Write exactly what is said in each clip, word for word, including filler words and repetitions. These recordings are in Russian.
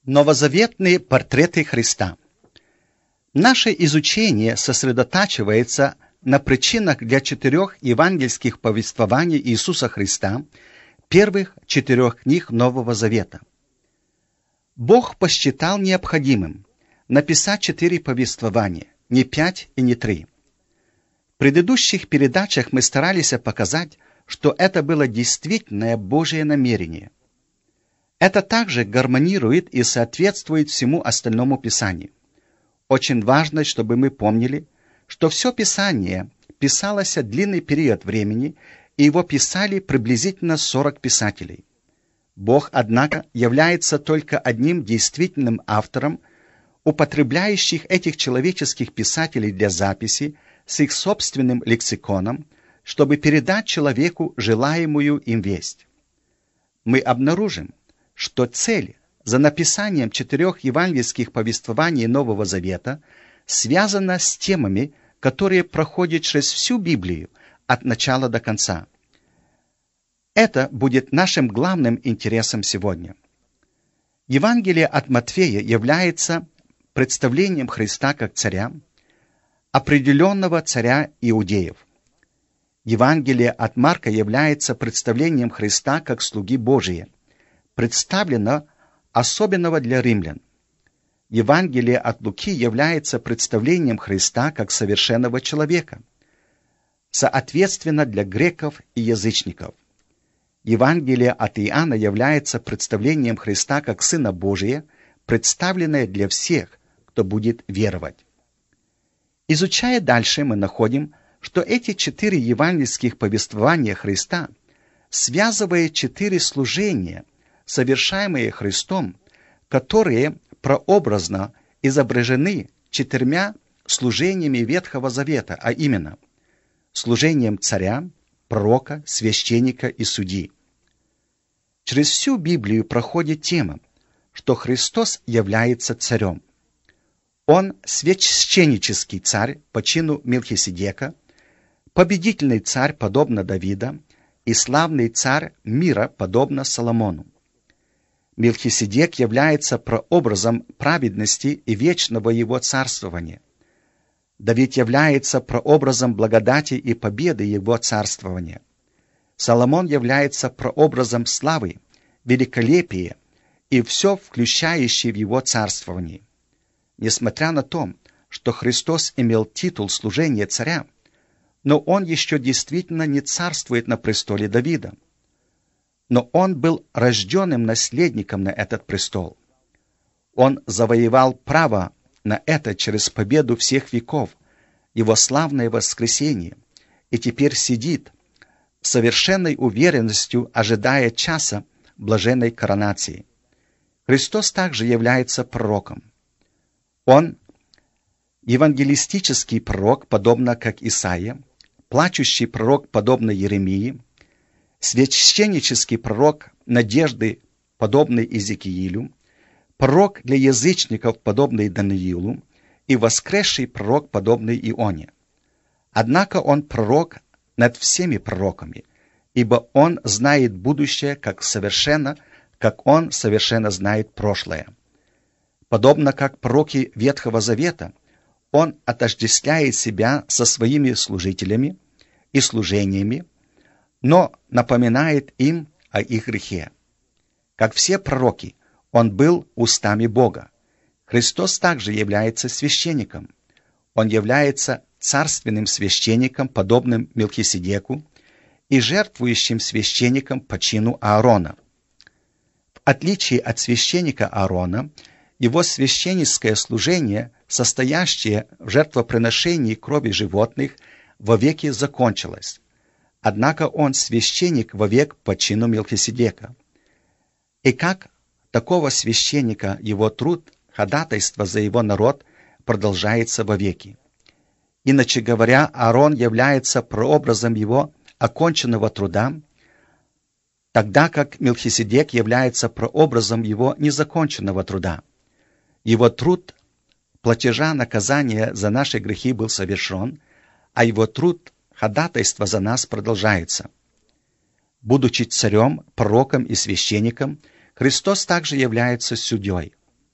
Новозаветные портреты Христа. Наше изучение сосредотачивается на причинах для четырех евангельских повествований Иисуса Христа, первых четырех книг Нового Завета. Бог посчитал необходимым написать четыре повествования, не пять и не три. В предыдущих передачах мы старались показать, что это было действительное Божие намерение. Это также гармонирует и соответствует всему остальному Писанию. Очень важно, чтобы мы помнили, что все Писание писалось длинный период времени, и его писали приблизительно сорок писателей. Бог, однако, является только одним действительным автором, употребляющих этих человеческих писателей для записи с их собственным лексиконом, чтобы передать человеку желаемую им весть. Мы обнаружим, что цель за написанием четырех евангельских повествований Нового Завета связана с темами, которые проходят через всю Библию от начала до конца. Это будет нашим главным интересом сегодня. Евангелие от Матфея является представлением Христа как царя, определенного царя иудеев. Евангелие от Марка является представлением Христа как слуги Божия, представлено особенного для римлян. Евангелие от Луки является представлением Христа как совершенного человека, соответственно для греков и язычников. Евангелие от Иоанна является представлением Христа как Сына Божия, представленное для всех, кто будет веровать. Изучая дальше, мы находим, что эти четыре евангельских повествования Христа связывают четыре служения, совершаемые Христом, которые прообразно изображены четырьмя служениями Ветхого Завета, а именно служением царя, пророка, священника и судьи. Через всю Библию проходит тема, что Христос является царем. Он священнический царь по чину Мелхиседека, победительный царь, подобно Давида, и славный царь мира, подобно Соломону. Мелхиседек является прообразом праведности и вечного его царствования. Давид является прообразом благодати и победы его царствования. Соломон является прообразом славы, великолепия и все включающее в его царствовании. Несмотря на то, что Христос имел титул служения царя, но он еще действительно не царствует на престоле Давида. Но он был рожденным наследником на этот престол. Он завоевал право на это через победу всех веков, его славное воскресение, и теперь сидит с совершенной уверенностью, ожидая часа блаженной коронации. Христос также является пророком. Он евангелистический пророк, подобно как Исаия, плачущий пророк, подобно Еремии, священнический пророк надежды, подобный Иезекиилю, пророк для язычников, подобный Даниилу, и воскресший пророк, подобный Ионе. Однако он пророк над всеми пророками, ибо он знает будущее как совершенно, как он совершенно знает прошлое. Подобно как пророки Ветхого Завета, он отождествляет себя со своими служителями и служениями, но напоминает им о их грехе. Как все пророки, он был устами Бога. Христос также является священником. Он является царственным священником, подобным Мелхиседеку, и жертвующим священником по чину Аарона. В отличие от священника Аарона, его священническое служение, состоящее в жертвоприношении крови животных, вовеки закончилось. Однако он священник вовек по чину Мелхиседека. И как такого священника его труд, ходатайство за его народ продолжается вовеки. Иначе говоря, Аарон является прообразом его оконченного труда, тогда как Мелхиседек является прообразом его незаконченного труда. Его труд платежа наказания за наши грехи был совершен, а его труд ходатайство за нас продолжается. Будучи царем, пророком и священником, Христос также является судьей.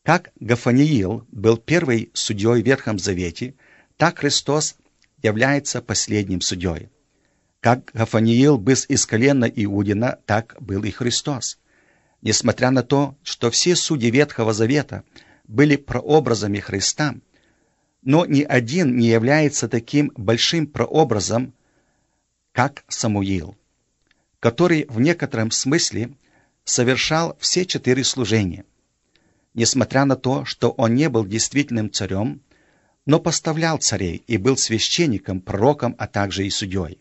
Как Гафаниил был первый судьей в Ветхом Завете, так Христос является последним судьей. Как Гафаниил был из колена Иудина, так был и Христос. Несмотря на то, что все судьи Ветхого Завета были прообразами Христа, но ни один не является таким большим прообразом, как Самуил, который в некотором смысле совершал все четыре служения. Несмотря на то, что он не был действительным царем, но поставлял царей и был священником, пророком, а также и судьей.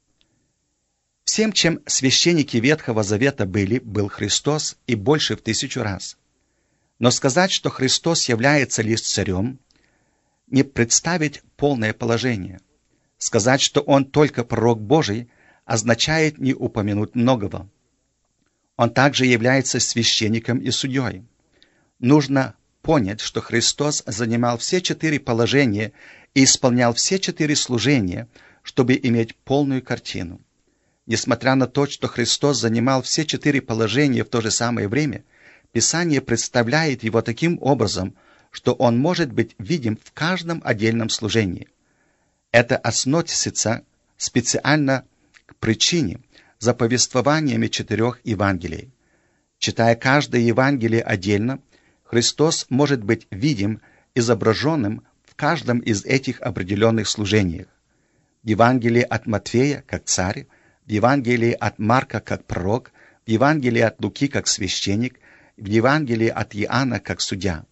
Всем, чем священники Ветхого Завета были, был Христос и больше в тысячу раз. Но сказать, что Христос является лишь царем, не представить полное положение. Сказать, что Он только пророк Божий, означает не упомянуть многого. Он также является священником и судьей. Нужно понять, что Христос занимал все четыре положения и исполнял все четыре служения, чтобы иметь полную картину. Несмотря на то, что Христос занимал все четыре положения в то же самое время, Писание представляет его таким образом, что он может быть видим в каждом отдельном служении. Это относится специально к причине за повествованиями четырех Евангелий. Читая каждое Евангелие отдельно, Христос может быть видим, изображенным в каждом из этих определенных служениях. В Евангелии от Матфея как царь, в Евангелии от Марка как пророк, в Евангелии от Луки как священник, в Евангелии от Иоанна как судья.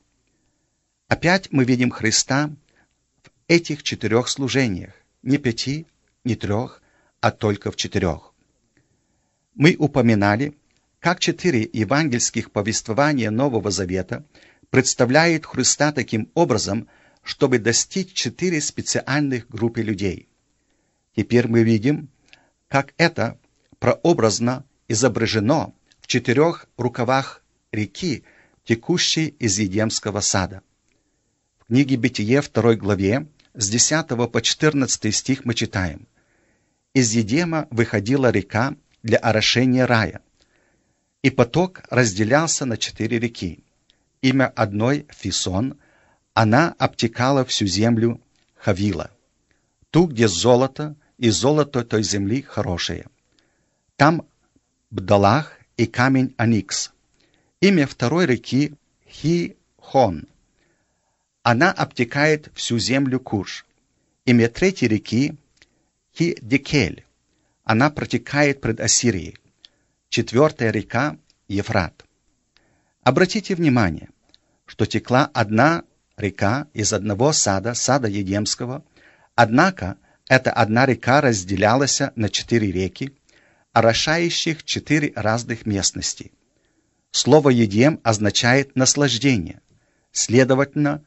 Опять мы видим Христа в этих четырех служениях, не пяти, не трех, а только в четырех. Мы упоминали, как четыре евангельских повествования Нового Завета представляют Христа таким образом, чтобы достичь четыре специальных группы людей. Теперь мы видим, как это прообразно изображено в четырех рукавах реки, текущей из Едемского сада. В книге Бытие второй главе с десятого по четырнадцатый стих мы читаем: «Из Едема выходила река для орошения рая, и поток разделялся на четыре реки. Имя одной — Фисон, она обтекала всю землю Хавила, ту, где золото, и золото той земли хорошее. Там Бдалах и камень Аникс. Имя второй реки — Хихон, она обтекает всю землю Куш. Имя третьей реки — Хидекель, она протекает пред Ассирией. Четвертая река — Ефрат». Обратите внимание, что текла одна река из одного сада, сада Едемского, однако эта одна река разделялась на четыре реки, орошающих четыре разных местности. Слово «Едем» означает «наслаждение», следовательно,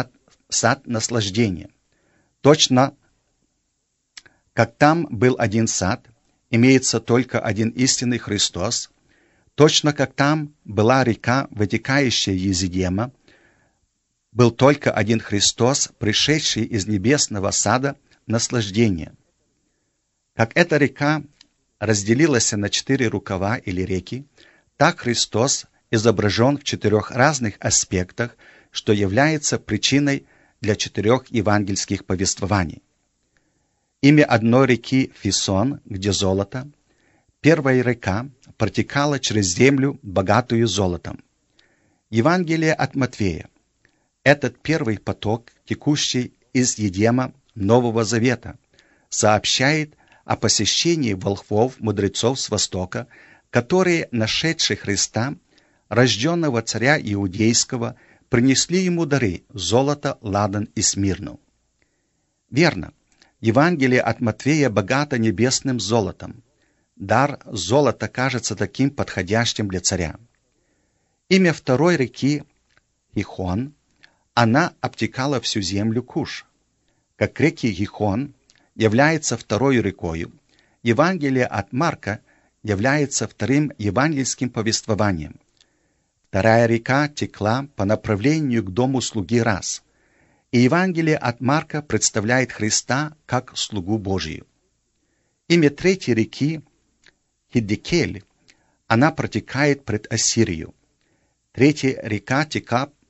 сад наслаждения. Точно как там был один сад, имеется только один истинный Христос, точно как там была река, вытекающая из Едема, был только один Христос, пришедший из небесного сада наслаждения. Как эта река разделилась на четыре рукава или реки, так Христос изображен в четырех разных аспектах, что является причиной для четырех евангельских повествований. Имя одной реки — Фисон, где золото. Первая река протекала через землю, богатую золотом. Евангелие от Матфея. Этот первый поток, текущий из Едема Нового Завета, сообщает о посещении волхвов, мудрецов с Востока, которые, нашедшие Христа, рожденного царя Иудейского, принесли ему дары — золото, ладан и смирну. Верно, Евангелие от Матфея богато небесным золотом. Дар золота кажется таким подходящим для царя. Имя второй реки — Гихон, она обтекала всю землю Куш. Как реки Гихон является второй рекою, Евангелие от Марка является вторым евангельским повествованием. Вторая река текла по направлению к дому слуги Рас, и Евангелие от Марка представляет Христа как слугу Божию. Имя третьей реки — Хидекель, она протекает пред Ассирию. Третья река тека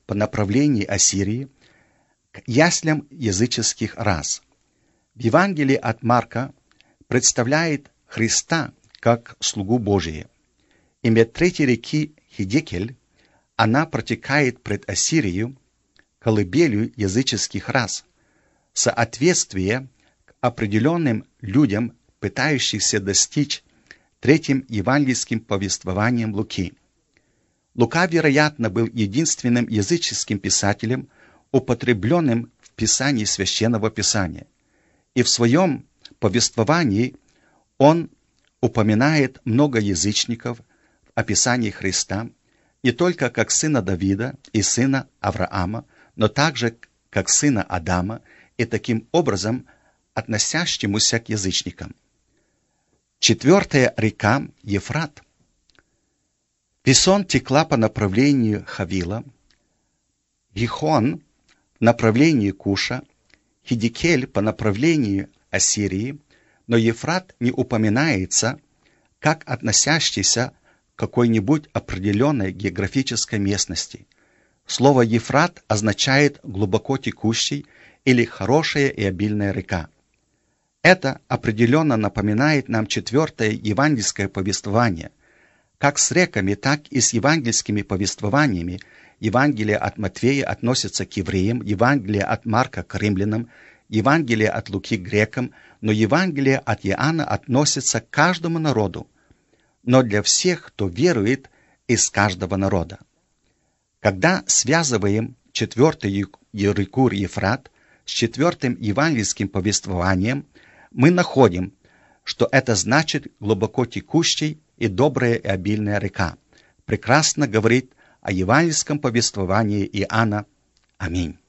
по направлению Ассирии к яслям языческих рас. В Евангелии от Марка представляет Христа как слугу Божия. Имя третьей реки Хидекель, она протекает пред Ассирией, колыбелью языческих рас, соответствие к определенным людям, пытающихся достичь третьим евангельским повествованием Луки. Лука, вероятно, был единственным языческим писателем, употребленным в Писании Священного Писания. И в своем повествовании он упоминает много язычников в описании Христа, не только как сына Давида и сына Авраама, но также как сына Адама и таким образом относящемуся к язычникам. Четвертая река Ефрат. Писон текла по направлению Хавила, Гихон в направлении Куша, Хидекель по направлению Ассирии, но Ефрат не упоминается как относящийся к какой-нибудь определенной географической местности. Слово «Ефрат» означает «глубоко текущий» или «хорошая и обильная река». Это определенно напоминает нам четвертое евангельское повествование. Как с реками, так и с евангельскими повествованиями Евангелие от Матфея относится к евреям, Евангелие от Марка к римлянам, Евангелие от Луки к грекам, но Евангелие от Иоанна относится к каждому народу, но для всех, кто верует из каждого народа. Когда связываем четвертую реку Ефрат с четвертым евангельским повествованием, мы находим, что это значит глубоко текущий и добрая и обильная река. Прекрасно говорит о евангельском повествовании Иоанна. Аминь.